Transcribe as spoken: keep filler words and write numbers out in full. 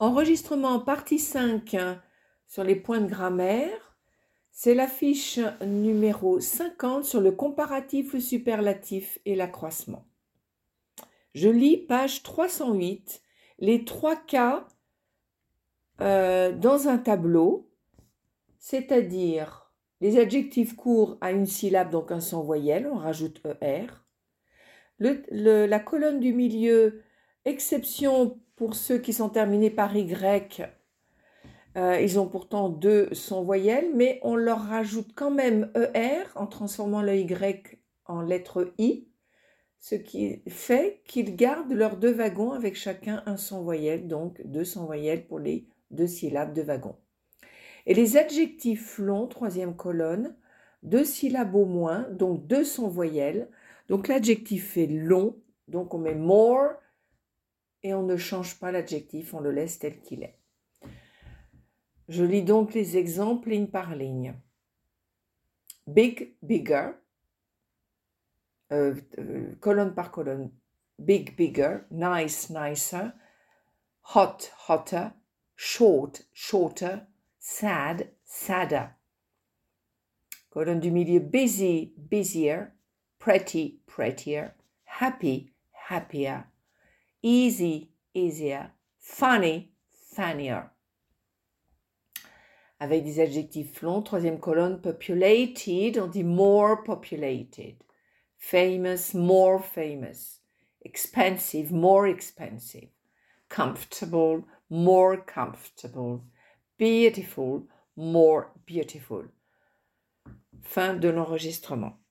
Enregistrement partie cinq sur les points de grammaire. C'est la fiche numéro cinquante sur le comparatif, le superlatif et l'accroissement. Je lis page trois cent huit, les trois cas euh, dans un tableau, c'est-à-dire les adjectifs courts à une syllabe, donc un sans voyelle, on rajoute E R. Le, le, la colonne du milieu, exception pour ceux qui sont terminés par Y, euh, ils ont pourtant deux sans voyelles, mais on leur rajoute quand même E R en transformant le Y en lettre I, ce qui fait qu'ils gardent leurs deux wagons avec chacun un sans voyelle, donc deux sans voyelles pour les deux syllabes de wagon. Et les adjectifs longs, troisième colonne, deux syllabes au moins, donc deux sans voyelles. Donc l'adjectif est long, donc on met more et on ne change pas l'adjectif, on le laisse tel qu'il est. Je lis donc les exemples ligne par ligne. Big, bigger, euh, euh, colonne par colonne. Big, bigger, nice, nicer, hot, hotter, short, shorter, sad, sadder. Colonne du milieu, busy, busier, pretty, prettier, happy, happier, easy, easier, funny, funnier. Avec des adjectifs longs, troisième colonne, populated, on dit more populated, famous, more famous, expensive, more expensive, comfortable, more comfortable, beautiful, more beautiful. Fin de l'enregistrement.